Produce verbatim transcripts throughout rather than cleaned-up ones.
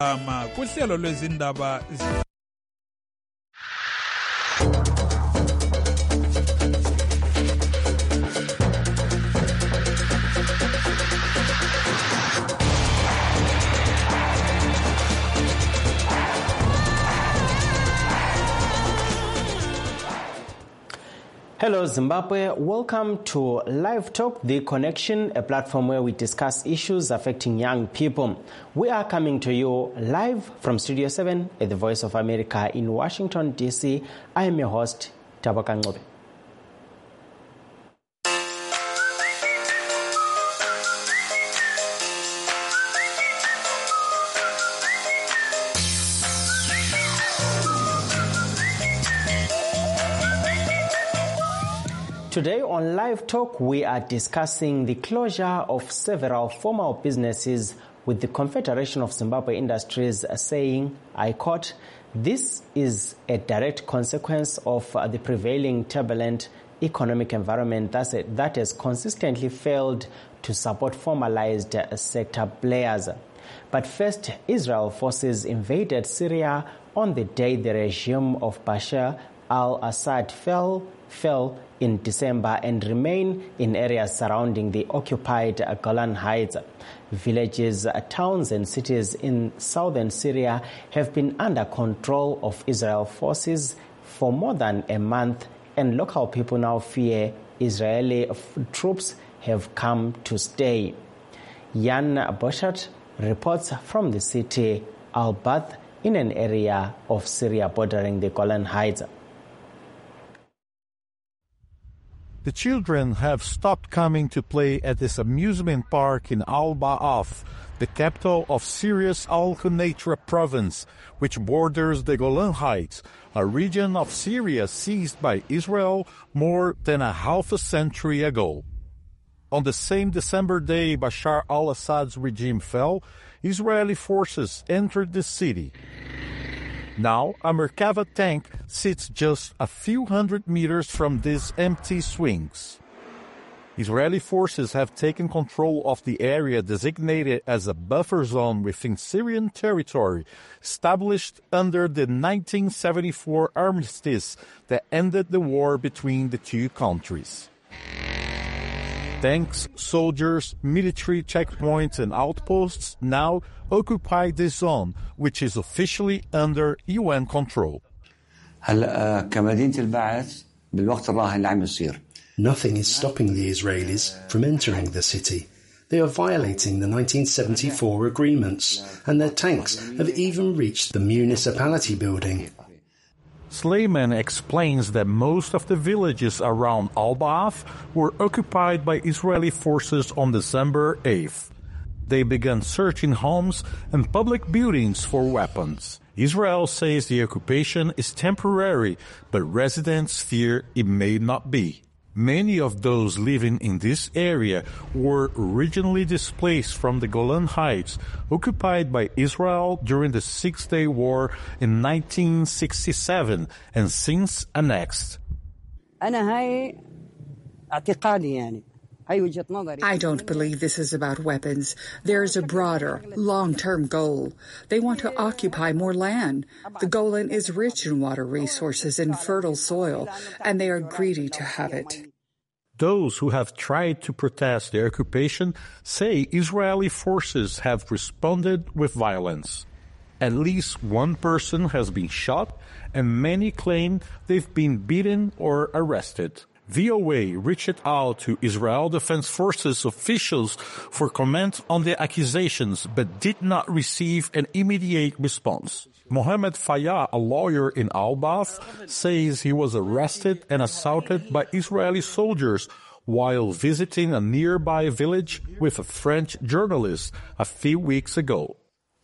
ama kuhlelo lwezindaba. Hello Zimbabwe, welcome to Live Talk, The Connection, a platform where we discuss issues affecting young people. We are coming to you live from Studio seven at the Voice of America in Washington, D C. I am your host, Tabaka Ngobe. Today on Live Talk, we are discussing the closure of several formal businesses, with the Confederation of Zimbabwe Industries saying, I quote, "This is a direct consequence of uh, the prevailing turbulent economic environment that, that has consistently failed to support formalized uh, sector players." But first, Israel forces invaded Syria on the day the regime of Bashar al-Assad fell, fell in December and remain in areas surrounding the occupied Golan Heights. Villages, towns and cities in southern Syria have been under control of Israel forces for more than a month, and local people now fear Israeli troops have come to stay. Jan Boschert reports from the city Al-Bath in an area of Syria bordering the Golan Heights. The children have stopped coming to play at this amusement park in Al-Ba'ath, the capital of Syria's Al-Qunaytra province, which borders the Golan Heights, a region of Syria seized by Israel more than a half a century ago. On the same December day Bashar al-Assad's regime fell, Israeli forces entered the city. Now, a Merkava tank sits just a few hundred meters from these empty swings. Israeli forces have taken control of the area designated as a buffer zone within Syrian territory, established under the nineteen seventy-four armistice that ended the war between the two countries. Tanks, soldiers, military checkpoints and outposts now occupy this zone, which is officially under U N control. Nothing is stopping the Israelis from entering the city. They are violating the nineteen seventy-four agreements, and their tanks have even reached the municipality building. Sleiman explains that most of the villages around Al-Ba'ath were occupied by Israeli forces on December eighth. They began searching homes and public buildings for weapons. Israel says the occupation is temporary, but residents fear it may not be. Many of those living in this area were originally displaced from the Golan Heights, occupied by Israel during the Six-Day War in nineteen sixty-seven and since annexed. I don't believe this is about weapons. There is a broader, long-term goal. They want to occupy more land. The Golan is rich in water resources and fertile soil, and they are greedy to have it. Those who have tried to protest the occupation say Israeli forces have responded with violence. At least one person has been shot, and many claim they've been beaten or arrested. V O A reached out to Israel Defense Forces officials for comment on the accusations, but did not receive an immediate response. Mohammed Fayah, a lawyer in Al-Ba'ath, says he was arrested and assaulted by Israeli soldiers while visiting a nearby village with a French journalist a few weeks ago.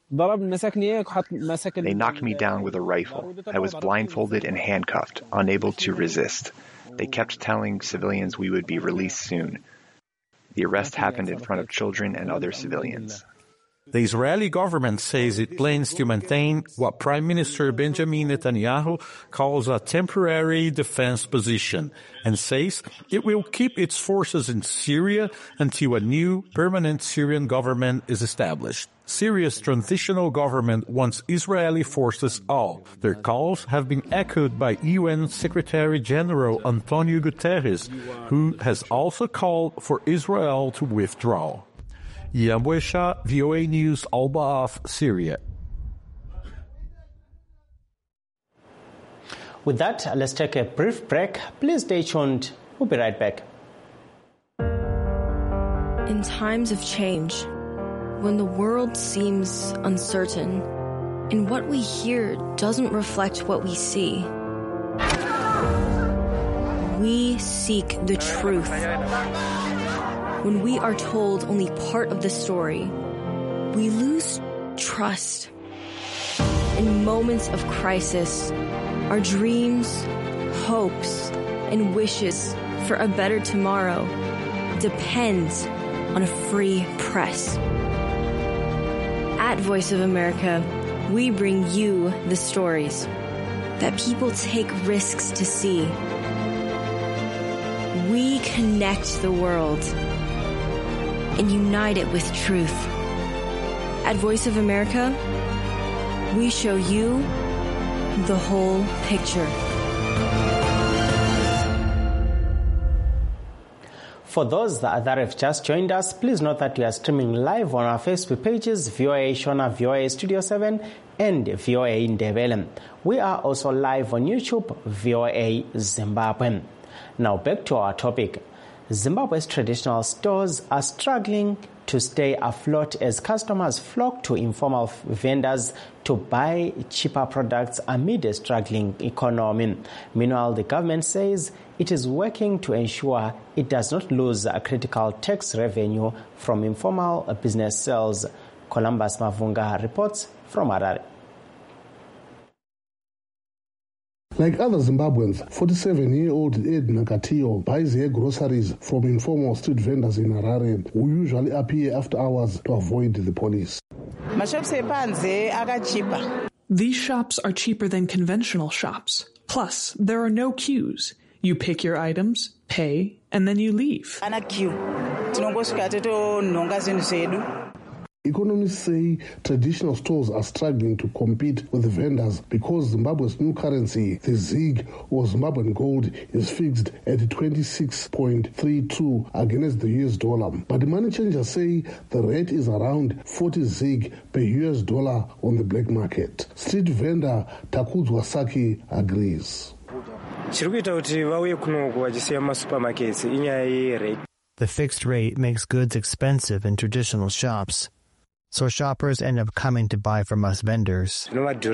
They knocked me down with a rifle. I was blindfolded and handcuffed, unable to resist. They kept telling civilians we would be released soon. The arrest happened in front of children and other civilians. The Israeli government says it plans to maintain what Prime Minister Benjamin Netanyahu calls a temporary defense position and says it will keep its forces in Syria until a new permanent Syrian government is established. Syria's transitional government wants Israeli forces out. Their calls have been echoed by U N Secretary General Antonio Guterres, who has also called for Israel to withdraw. Yambwesha, V O A News, Al Ba'af, Syria. With that, let's take a brief break. Please stay tuned. We'll be right back. In times of change, when the world seems uncertain and what we hear doesn't reflect what we see, we seek the truth. When we are told only part of the story, we lose trust. In moments of crisis, our dreams, hopes, and wishes for a better tomorrow depends on a free press. At Voice of America, we bring you the stories that people take risks to see. We connect the world and unite it with truth. At Voice of America, we show you the whole picture. For those that, that have just joined us, please note that we are streaming live on our Facebook pages, V O A Shona, V O A Studio seven, and V O A Ndebele. We are also live on YouTube, V O A Zimbabwe. Now back to our topic. Zimbabwe's traditional stores are struggling to stay afloat as customers flock to informal vendors to buy cheaper products amid a struggling economy. Meanwhile, the government says it is working to ensure it does not lose a critical tax revenue from informal business sales. Columbus Mavunga reports from Harare. Like other Zimbabweans, forty-seven-year-old Ed Nakatio buys her groceries from informal street vendors in Harare, who usually appear after hours to avoid the police. These shops are cheaper than conventional shops. Plus, there are no queues. You pick your items, pay, and then you leave. Economists say traditional stores are struggling to compete with the vendors because Zimbabwe's new currency, the ZiG or Zimbabwean gold, is fixed at twenty-six point three two against the U S dollar. But the money changers say the rate is around forty ZiG per U S dollar on the black market. Street vendor Takudzwa Saki agrees. The fixed rate makes goods expensive in traditional shops, so shoppers end up coming to buy from us vendors.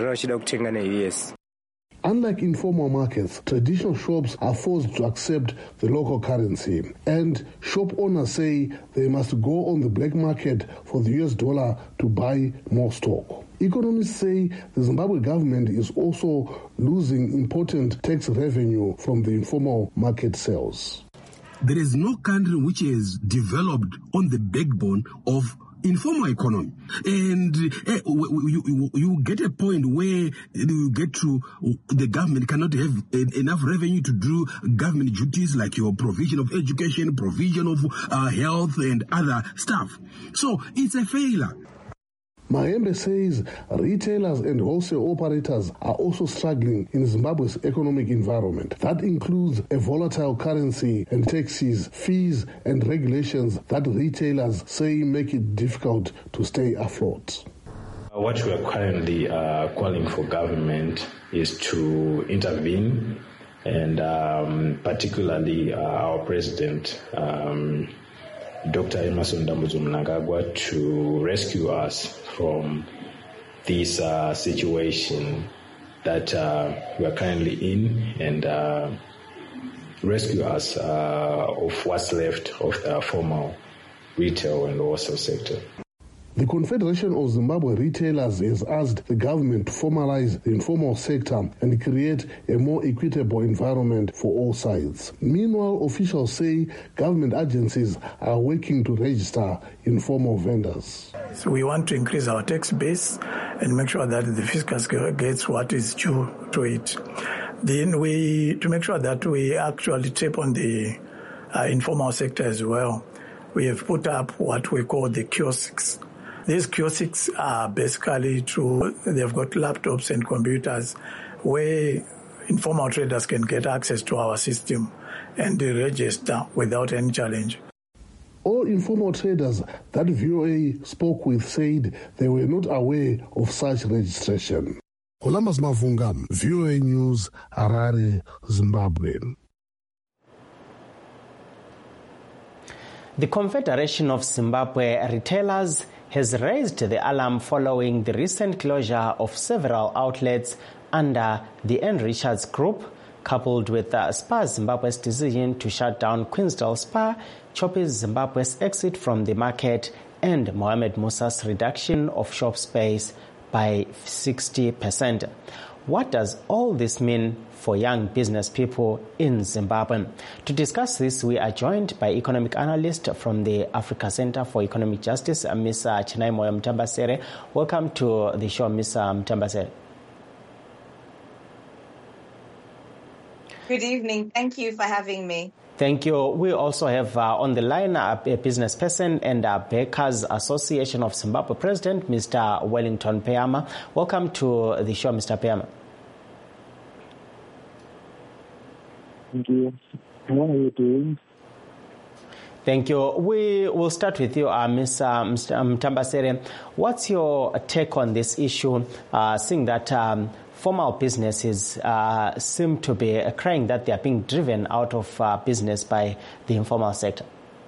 Unlike informal markets, traditional shops are forced to accept the local currency, and shop owners say they must go on the black market for the U S dollar to buy more stock. Economists say the Zimbabwe government is also losing important tax revenue from the informal market sales. There is no country which is developed on the backbone of informal economy, and uh, you, you, you get a point where you get to the government cannot have enough revenue to do government duties like your provision of education, provision of uh, health and other stuff. So it's a failure. Mahembe says retailers and wholesale operators are also struggling in Zimbabwe's economic environment. That includes a volatile currency and taxes, fees and regulations that retailers say make it difficult to stay afloat. What we are currently uh, calling for government is to intervene, and um, particularly uh, our president, um, Doctor Emmerson Dambudzo Mnangagwa, to rescue us from this uh, situation that uh, we are currently in, and uh, rescue us uh, of what's left of the formal retail and wholesale sector. The The Confederation of Zimbabwe Retailers has asked the government to formalize the informal sector and create a more equitable environment for all sides. Meanwhile, officials say government agencies are working to register informal vendors. So we want to increase our tax base and make sure that the fiscus gets what is due to it. Then we, to make sure that we actually tap on the uh, informal sector as well, we have put up what we call the kiosks. These kiosks are basically to, they've got laptops and computers where informal traders can get access to our system and they register without any challenge. All informal traders that V O A spoke with said they were not aware of such registration. Columbus Mavunga, V O A News, Harare, Zimbabwe. The Confederation of Zimbabwe Retailers has raised the alarm following the recent closure of several outlets under the N. Richards Group, coupled with uh, Spar Zimbabwe's decision to shut down Queensdale Spar, Choppers Zimbabwe's exit from the market, and Mohamed Musa's reduction of shop space by sixty percent. What does all this mean for young business people in Zimbabwe? To discuss this, we are joined by economic analyst from the Africa Center for Economic Justice, Miz Chinai-Moyo Mtambasere. Welcome to the show, Miz Mtambasere. Good evening. Thank you for having me. Thank you. We also have uh, on the line uh, a business person and uh, Bakers Association of Zimbabwe President, Mister Wellington Peyama. Welcome to the show, Mister Peyama. Thank you. How are you doing? Thank you. We will start with you, uh, Miz Uh, Mister Mtambasere. What's your take on this issue, uh, seeing that um, formal businesses uh, seem to be uh, crying that they are being driven out of uh, business by the informal sector?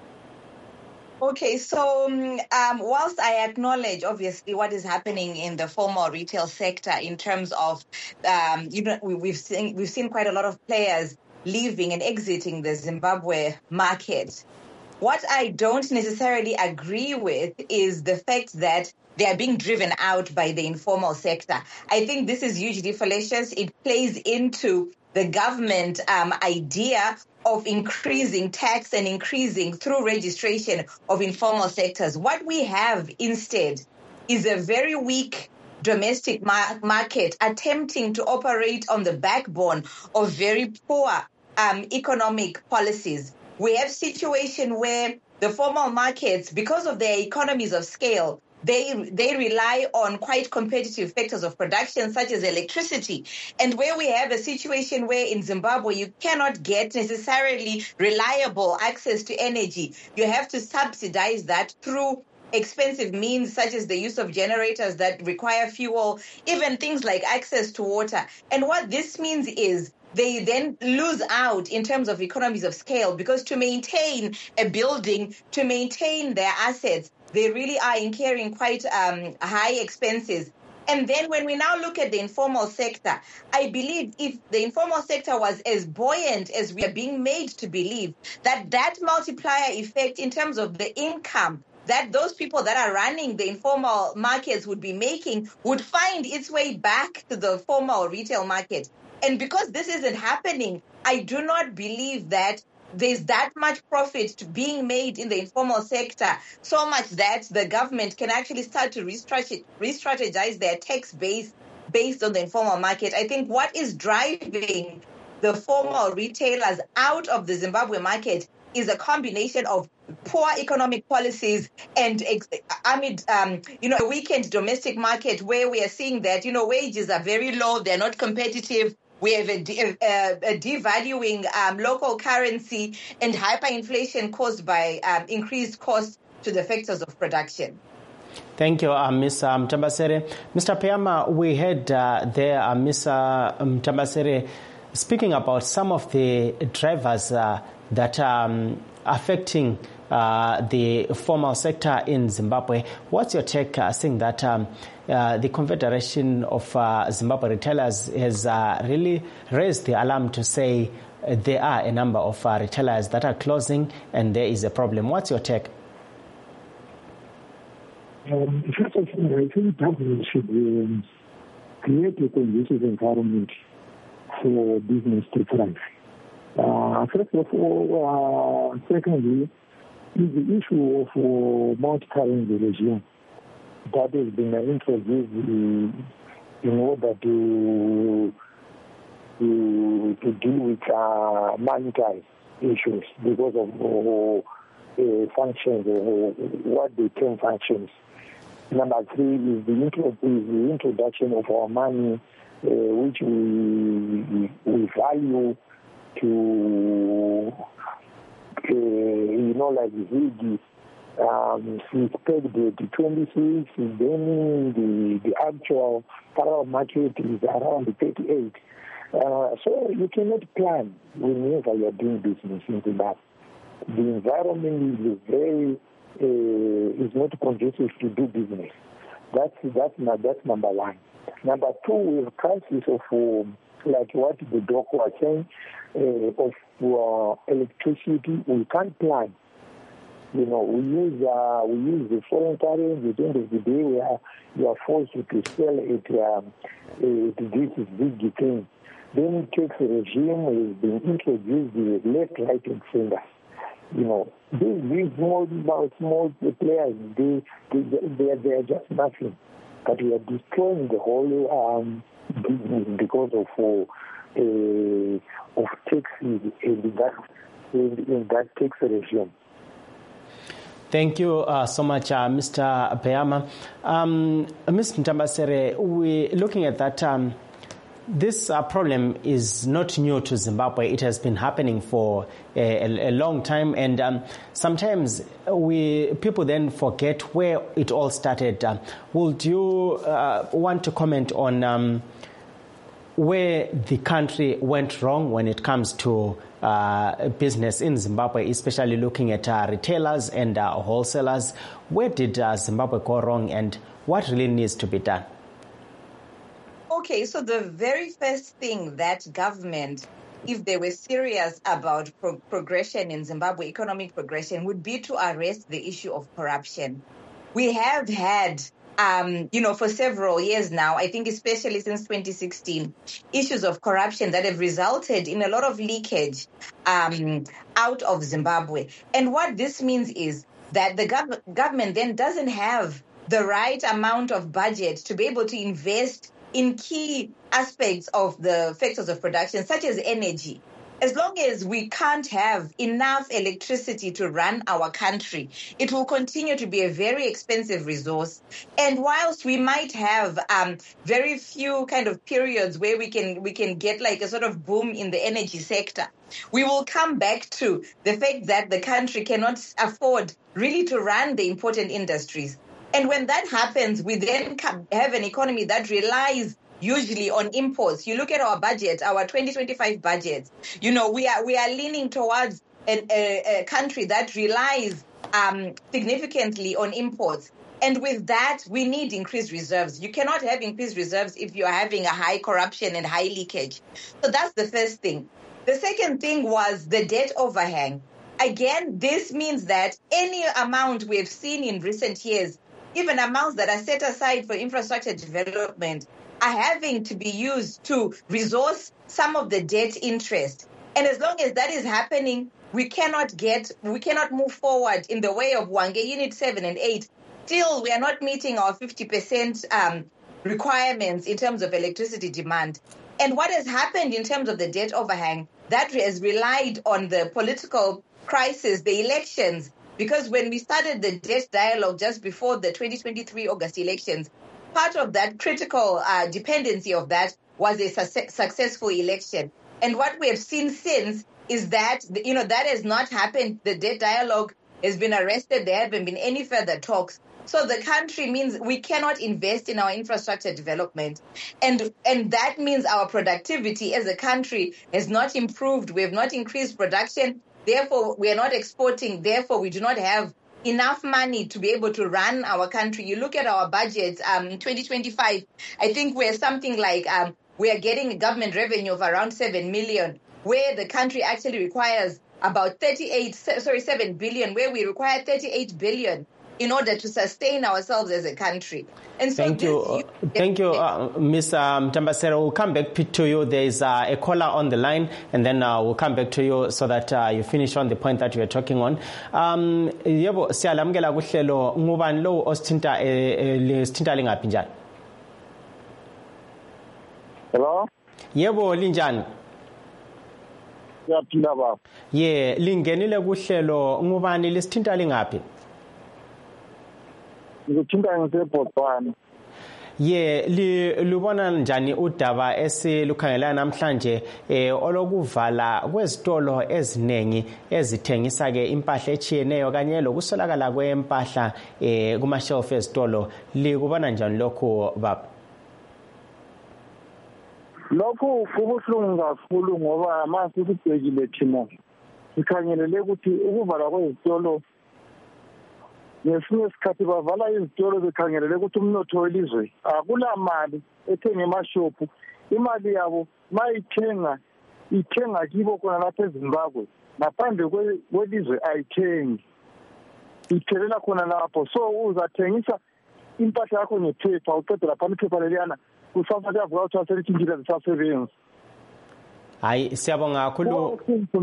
Okay, so um, whilst I acknowledge, obviously, what is happening in the formal retail sector in terms of, um, you know, we, we've seen we've seen quite a lot of players leaving and exiting the Zimbabwe market. What I don't necessarily agree with is the fact that they are being driven out by the informal sector. I think this is hugely fallacious. It plays into the government um, idea of increasing tax and increasing through registration of informal sectors. What we have instead is a very weak domestic mar- market attempting to operate on the backbone of very poor um, economic policies. We have a situation where the formal markets, because of their economies of scale, They they rely on quite competitive factors of production, such as electricity. And where we have a situation where in Zimbabwe you cannot get necessarily reliable access to energy, you have to subsidize that through expensive means such as the use of generators that require fuel, even things like access to water. And what this means is they then lose out in terms of economies of scale, because to maintain a building, to maintain their assets, they really are incurring quite um, high expenses. And then when we now look at the informal sector, I believe if the informal sector was as buoyant as we are being made to believe, that that multiplier effect in terms of the income that those people that are running the informal markets would be making would find its way back to the formal retail market. And because this isn't happening, I do not believe that there's that much profit to being made in the informal sector, so much that the government can actually start to re-strategize their tax base based on the informal market. I think what is driving the formal retailers out of the Zimbabwe market is a combination of poor economic policies and amid, um, you know, a weakened domestic market where we are seeing that, you know, wages are very low, they're not competitive. We have a, de- a, a devaluing um, local currency and hyperinflation caused by um, increased costs to the factors of production. Thank you, uh, Miz Mtambasere. Mister Peyama, we heard uh, there, uh, Miz Mtambasere, speaking about some of the drivers uh, that are um, affecting uh, the formal sector in Zimbabwe. What's your take, uh, seeing that um, uh, the Confederation of uh, Zimbabwe Retailers has uh, really raised the alarm to say uh, there are a number of uh, retailers that are closing and there is a problem? What's your take? Um, first of all, I think government should um, create a conducive environment for business to thrive. Uh, first of all, uh, secondly, is the issue of uh, multi-currency regime that has been introduced in, in order to to, to deal with uh, monetary issues because of uh, uh, functions, uh, what they term functions. Number three is the, intro, is the introduction of our money, uh, which we, we value to, uh, you know, like Ziggy, um, suspect the twenty-six, then the, the actual parallel market is around thirty-eight. Uh, so you cannot plan whenever you are doing business into that. The environment is very uh, is not conducive to do business. That's that's that's number one. Number two, we have crisis of um, like what the doc was saying uh, of uh, electricity. We can't plan. You know, we use uh, we use the foreign currency. At the end of the day, we are you are forced to sell it. Um, it this is big thing. Then tax regime has been introduced the left, right, and center. You know, these, these small, small players, they, they, they, they are just nothing. But we are destroying the whole um, business because of uh, uh, of taxes in that in, in that tax regime. Thank you uh, so much, uh, Mister Peama. Um, Miz Mtambasere, we're looking at that. Um, This uh, problem is not new to Zimbabwe. It has been happening for a, a long time, and um, sometimes we people then forget where it all started. Uh, would you uh, want to comment on um, where the country went wrong when it comes to uh, business in Zimbabwe, especially looking at uh, retailers and uh, wholesalers? Where did uh, Zimbabwe go wrong, and what really needs to be done? Okay, so the very first thing that government, if they were serious about pro- progression in Zimbabwe, economic progression, would be to arrest the issue of corruption. We have had, um, you know, for several years now, I think especially since twenty sixteen, issues of corruption that have resulted in a lot of leakage um, out of Zimbabwe. And what this means is that the gov- government then doesn't have the right amount of budget to be able to invest in key aspects of the factors of production, such as energy. As long as we can't have enough electricity to run our country, it will continue to be a very expensive resource. And whilst we might have um, very few kind of periods where we can we can get like a sort of boom in the energy sector, we will come back to the fact that the country cannot afford really to run the important industries. And when that happens, we then have an economy that relies usually on imports. You look at our budget, our twenty twenty-five budget, you know, we are we are leaning towards an, a, a country that relies um, significantly on imports. And with that, we need increased reserves. You cannot have increased reserves if you are having a high corruption and high leakage. So that's the first thing. The second thing was the debt overhang. Again, this means that any amount we've seen in recent years, even amounts that are set aside for infrastructure development, are having to be used to resource some of the debt interest. And as long as that is happening, we cannot get, we cannot move forward in the way of Hwange Unit seven and eight. Still, we are not meeting our fifty percent um, requirements in terms of electricity demand. And what has happened in terms of the debt overhang, that has relied on the political crisis, the elections. Because when we started the debt dialogue just before the twenty twenty-three August elections, part of that critical uh, dependency of that was a su- successful election. And what we have seen since is that, you know, that has not happened. The debt dialogue has been arrested. There haven't been any further talks. So the country means we cannot invest in our infrastructure development. And, and that means our productivity as a country has not improved. We have not increased production. Therefore, we are not exporting. Therefore, we do not have enough money to be able to run our country. You look at our budgets, um, in twenty twenty-five, I think we're something like, um, we are getting a government revenue of around seven million, where the country actually requires about thirty-eight, sorry, seven billion, where we require thirty-eight billion. in order to sustain ourselves as a country. And so thank you, uh, thank you, uh, Miz Um, Mtambasere. We'll come back to you. There is uh, a caller on the line, and then uh, we'll come back to you so that uh, you finish on the point that you were talking on. Um, yebo siyalamukela kuhlelo ngubani lo osithinta lesithinta lingaphi njani? Hello? Yebo linjani? Siyaphila baba. Ye lingenile kuhlelo ngubani lesithinta lingaphi? Ngithinta ngiseBotswana. Ye libona njani udaba esilukhangela namhlanje eh olokuvala kwezitolo ezinengi ezithengisa ke impahla echiyeneyo kanye lokusolakala kwempahla eh kuma shelf ezitolo likubona njani lokho baba? Lokho kubuhlungu kakhulu ngoba mase sibhekile thina sikhangelele ukuthi ukuvala kwezitolo ngesinye isikhathi bavala izitolo bekhangelele ukuthi umnotho welizwe akula mali ethenga emashophu. Imali yabo mayithenga ithenga kibo khona lapha eZimbabwe ngaphandle kwelizwe ayithengi ithelela khona lapho. So uzathengisa impahla yakho ngephepha uqedela lapha iphepha leliyana kusasa kuyavuka ukuthi aselithintile zisasebenzi. Hayi siyabonga kakhulu.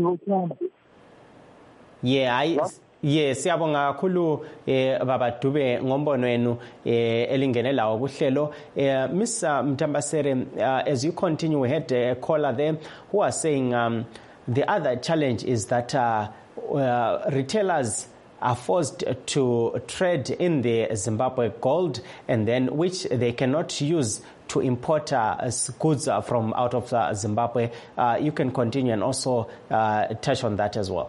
Ye hayi Yes, siyabonga kakhulu eh baba Dube ngombono wenu eh elingene lawo kuhlelo. eh Mister Mtambasere, uh, as you continue, we had a caller there who was saying um, the other challenge is that uh, uh, retailers are forced to trade in the Zimbabwe gold, and then which they cannot use to import uh, goods from out of uh, Zimbabwe. Uh, you can continue and also uh, touch on that as well.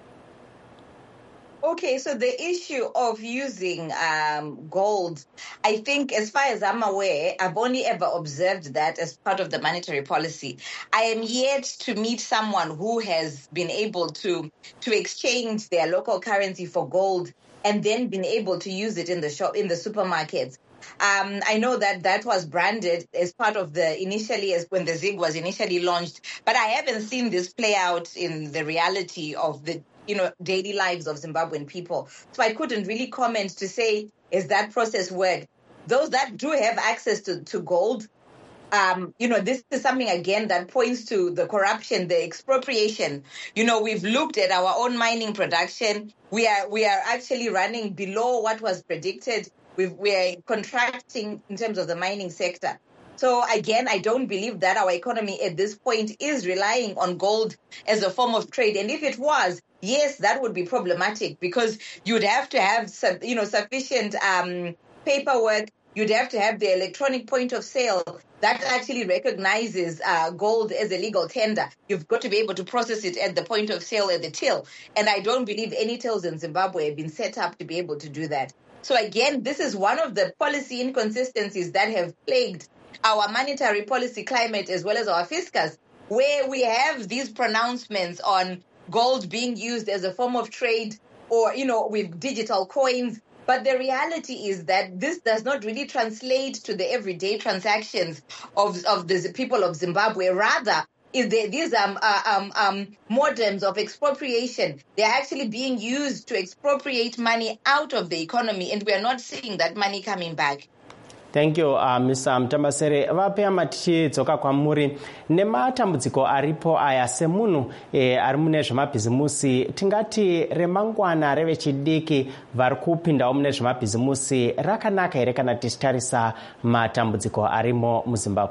Okay, so the issue of using um, gold, I think as far as I'm aware, I've only ever observed that as part of the monetary policy. I am yet to meet someone who has been able to, to exchange their local currency for gold and then been able to use it in the shop, in the supermarkets. Um, I know that that was branded as part of the initially, as when the ZiG was initially launched, but I haven't seen this play out in the reality of the you know, daily lives of Zimbabwean people. So I couldn't really comment to say, is that process worked? Those that do have access to, to gold, um, you know, this is something, again, that points to the corruption, the expropriation. You know, we've looked at our own mining production. We are we are actually running below what was predicted. We've, we are contracting in terms of the mining sector. So again, I don't believe that our economy at this point is relying on gold as a form of trade. And if it was, yes, that would be problematic because you'd have to have, you know, sufficient um, paperwork. You'd have to have the electronic point of sale that actually recognizes uh, gold as a legal tender. You've got to be able to process it at the point of sale at the till. And I don't believe any tills in Zimbabwe have been set up to be able to do that. So again, this is one of the policy inconsistencies that have plagued our monetary policy climate as well as our fiscus, where we have these pronouncements on gold being used as a form of trade or, you know, with digital coins. But the reality is that this does not really translate to the everyday transactions of, of the people of Zimbabwe. Rather, is the, these um, uh, um, um, modems of expropriation, they're actually being used to expropriate money out of the economy, and we are not seeing that money coming back. Thank you, uh, Mister Mtambasere. Vapea matichidzoka kwamuri nematambudziko aripo aya semunhu eh, ari mune zvemabhizimusi tingati remangwana revechidiki vari kupindawo mune zvemabhizimusi rakanaka here kana tichitarisa matambudziko arimo muZimbabwe?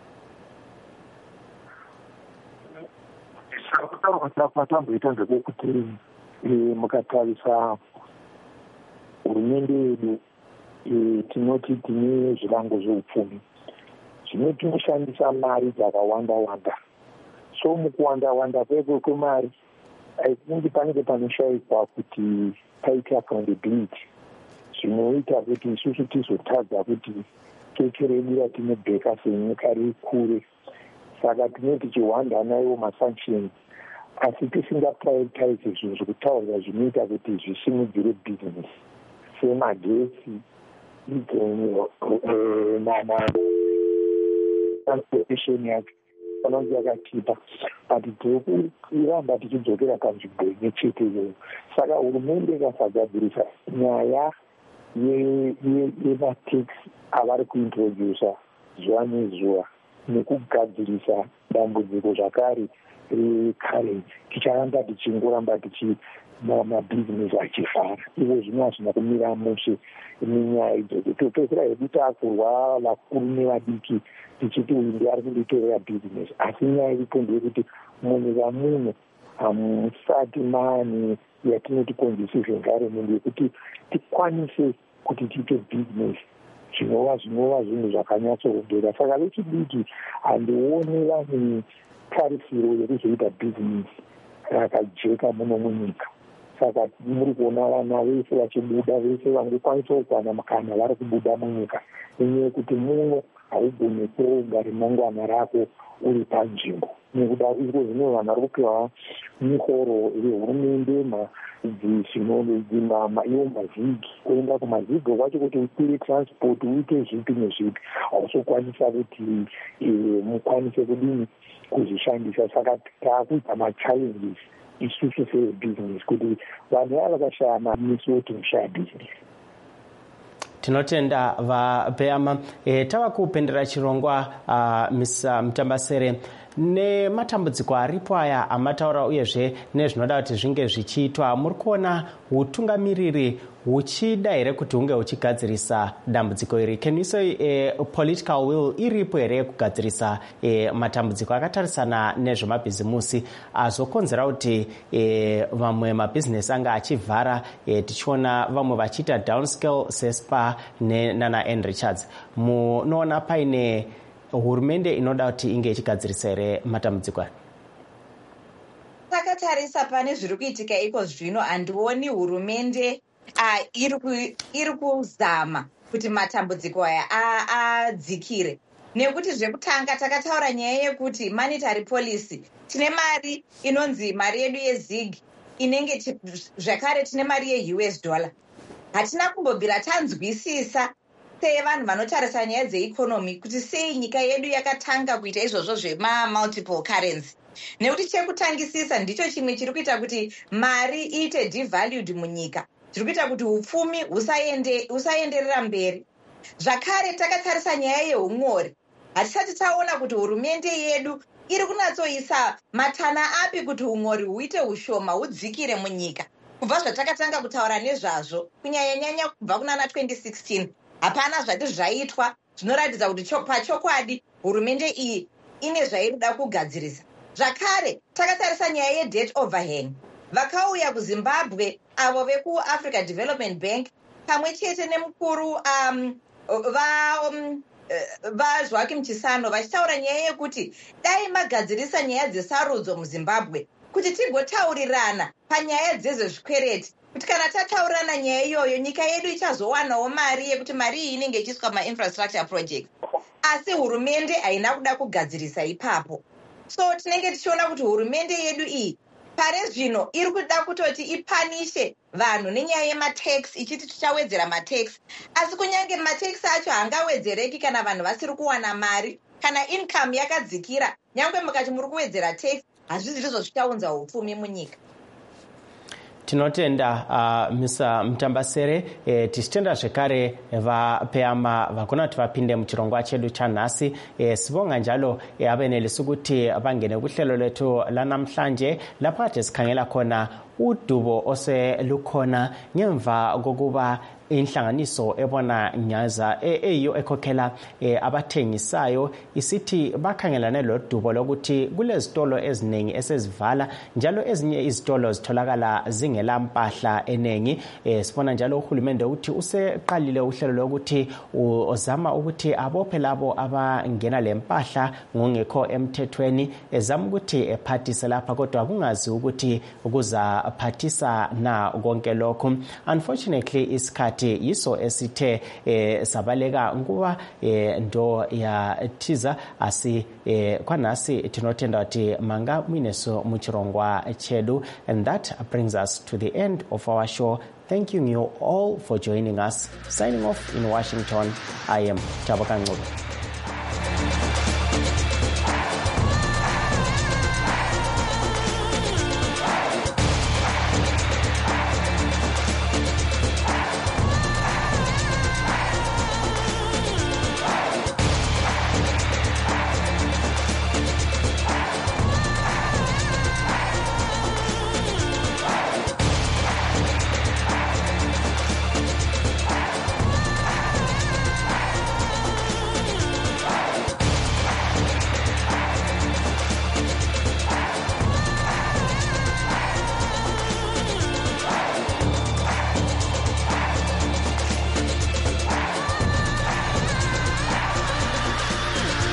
Tamboita ndekuti mukatarisa hurumende yedu tinoti tine zvirango zveupfumi zvino tinoshandisa mari dzakawanda wanda. So mukuwanda wanda kwekwe kwemari aitingi panenge panoshaikwa kuti paite accountability zvinoita kuti isusu tizotadza kuti keke redu ratinobheka senyika riri kure. Saka tinoti chiwanda nayo masanctions asi tisingaprioritize zvinhu zvekutaurira zvinoita kuti zvisimudzire business semagesi transportation yacho panonge yakatipa but tirikuramba tichidzokera panzvimbo imwe chete iyoyo. Saka hurumende ikasagadzirisa nyaya yematex avari kuintrodusa zuva nezuva nekugadzirisa dambudziko zvakare recurrency ticharamba tichingoramba tichi mabhizinesi achivhara. Ivo zvino hazvina kumira mushe nenyaya idzodzo. Topedzera hedu takurwa vakuru nevadiki tichiti uyu ndiari kunditorera bhizinesi, asi nyaya iripo ndeyekuti munyika muno hamusati mane yatinoti conducive environment yekuti tikwanise kuti tiite bhizinesi zvinova zvinova zvinhu zvakanyatsorondera. Saka vechidiki handioni vane tarisiro yekuzoita bhizinesi rakajeka muno munyika. Saka muri kuona vana vese vachibuda, vese vangokwanisa kukwana mukana vari kubuda munyika nenyaya yekuti muno haugoni kuronga remangwana rako uri panzvimbo. Nekuda izvo zvino vanhu vari kupiwa mihoro yehurumende iwo mazigi, kuenda kumazigi kwacho kuti ukwire transport uite zvipi nezvipi hausokwanisa kuti mukwanise kudini kuzvishandisa. Saka taakuita machallenges isusu sebhizinesi kuti vanhu vava vakashaya mamisi oti mushaya bhizinesi. Tinotenda vapeama e, tava kupendera chirongwa uh, misa Mutambasere nematambudziko aripo aya amataura uyezve nezvinoda kuti zvinge zvichiitwa. Muri kuona utungamiriri huchida here kuti hunge huchigadzirisa dambudziko iri? Can you say uh, political will iripo here kugadzirisa uh, matambudziko akatarisana nezvemabhizimusi azokonzera kuti uh, vamwe mabhizinesi anga achivhara, uh, tichiona vamwe vachiita downscale sespa nana Ann Richards. Munoona paine hurumende inoda kuti inge ichigadzirisa here matambudziko aya? Takatarisa pane zviri kuitika iko zvino, handioni hurumende uh, iri kuzama kuti matambudziko aya adzikire. Nekuti zvekutanga takataura nyaya yekuti monetary policy, tine mari inonzi mari yedu yezig inenge zvakare tine mari ye-U S dollar. Hatina kumbobvira tanzwisisa sevanhu vanotarisa nyaya dzeikonomi kuti sei nyika yedu yakatanga kuita izvozvo zvema-multiple currency. Nekuti chekutangisisa ndicho chimwe chiri kuita kuti mari iite devalued munyika, chiri kuita kuti upfumi husaenderera mberi. Zvakare takatarisa nyaya yeumori, hatisati taona kuti hurumende yedu iri kunatsoisa matana api kuti umori huite ushoma hudzikire munyika. Kubva zvatakatanga kutaura nezvazvo kunyanya-nyanya kubva kunana twenty sixteen hapana zvati zvaitwa zvinoratidza kuti pachokwadi hurumende iyi ine zvairida kugadzirisa. Zvakare takatarisa nyaya yedebt overhang, vakauya kuZimbabwe avo vekuAfrica Development Bank pamwe chete nemukuru um, va um, vaJoaquim Chissano vachitaura nyaya yekuti dai magadzirisa nyaya dzesarudzo muZimbabwe kuti tigotaurirana panyaya dzezvezvikwereti, kuti kana tataurirana nyaya iyoyo nyika yedu ichazowanawo mari yekuti mari iyi inenge ichiiswa ma-infrastructure project. Asi hurumende haina kuda kugadzirisa ipapo. So tinenge tichiona kuti hurumende yedu iyi pare zvino iri kuda kutoti ipanishe vanhu nenyaya yematax, ichiti tichawedzera matax. Asi kunyange matax acho haangawedzereki kana vanhu vasiri kuwana mari, kana income yakadzikira. Nyangwe mukati muri kuwedzera tax, hazvisi ndizvo zvichaunza upfumi munyika. Tinotenda uh, Misa Mutambasere, eh, tichitenda zvekare vapeama vagona kuti vapinde muchirongwa chedu chanhasi. Eh, sibonga njalo eh, abenelisa kuti vangene kuhlelo lethu lanamhlanje lapha sikhangela khona udubo oselukhona ngemva kokuba inhlanganiso ebona nyaza eyo ekhokhela abathengisayo isithi bakhangelane lodubo lokuthi kulezitolo eziningi esezivala njalo ezinye izitolo zitholakala zingela mpahla enengi. Sibona njalo uhulumende uthi useqalile uhlelo lokuthi uzama ukuthi abophe labo abangena lempahla ngongekho emthethweni, ezama ukuthi ephathise lapha kodwa kungazi ukuthi ukuza phathisa na konke lokho. Unfortunately isikhathi yiso esithe eh, sabaleka nguba eh, ndo ya tiza asi eh, kwanasi tinotenda kuti manga mwineso muchirongwa chedu. And that brings us to the end of our show. Thanking you all for joining us. Signing off in Washington, I am Tabaka Ngcobo.